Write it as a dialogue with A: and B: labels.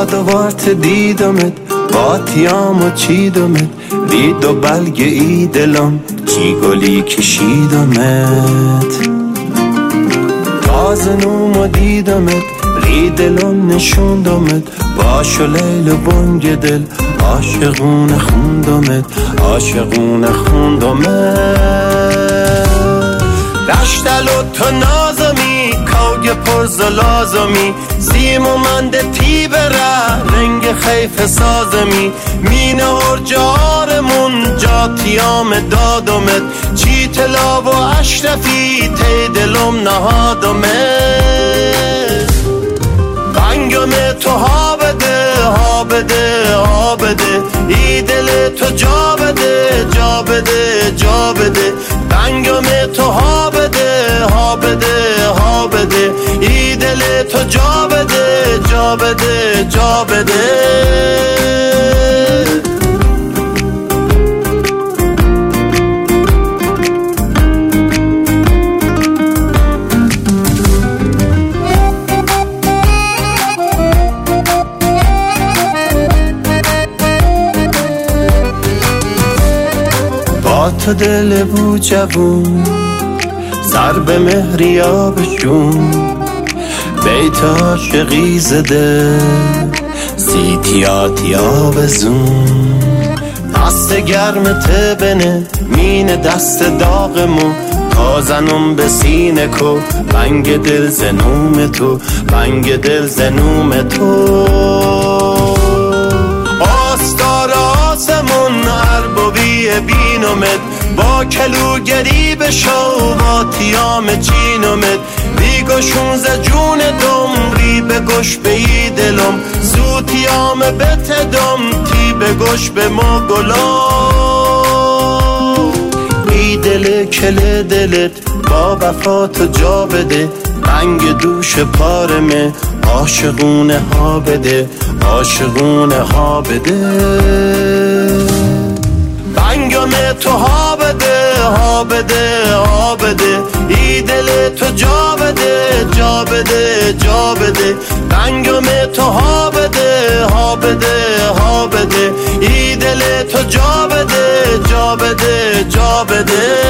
A: یادوارت دیدمت با تیامو چیدمت رید و بلگ ای دلم چی گلی کشیدمت تازه نومو دیدمت ری دلم نشوندمت باش و لیل و بنگ دل عاشقونه خوندمت عاشقونه خوندمت رشتلو تو نازمی کوگ پرز و لازمی سیم و منده تی بره رنگ خیف سازمی مینه ارجارمون جاتیام دادمت چی تلا و اشرفی تی دلم نهادمت بنگم تو ها بده ها بده ها بده ای دل تو جا بده جا بده جا بده بنگم تو ها بده ها بده ها بده ای دل تو جا بده جا بده جا بده تو دل بو جوون سر به مهریابشون بیت عاشقی زده سیتیاتیا بزون دست گرمت بنه مین دست داغمو تازنم به سینه کو بنگ دل زنوم تو بنگ دل زنوم تو آستار آسمون عربوی بینومت با کلوگری بشو با تیام چینومت بیگوشون ز جون دم ری بگوش به ای دلم زو تیام بتدم تی بگوش به ما گلا ای دل کل دلت با وفات جا بده رنگ دوش پارمه عاشقونه ها بده عاشقونه ها بده بنگم تو ها بده ها بده ها بده ای دل تو جا بده جا بده جا بده بنگم تو ها بده ها بده ها بده ای دل تو جا بده جا بده جا بده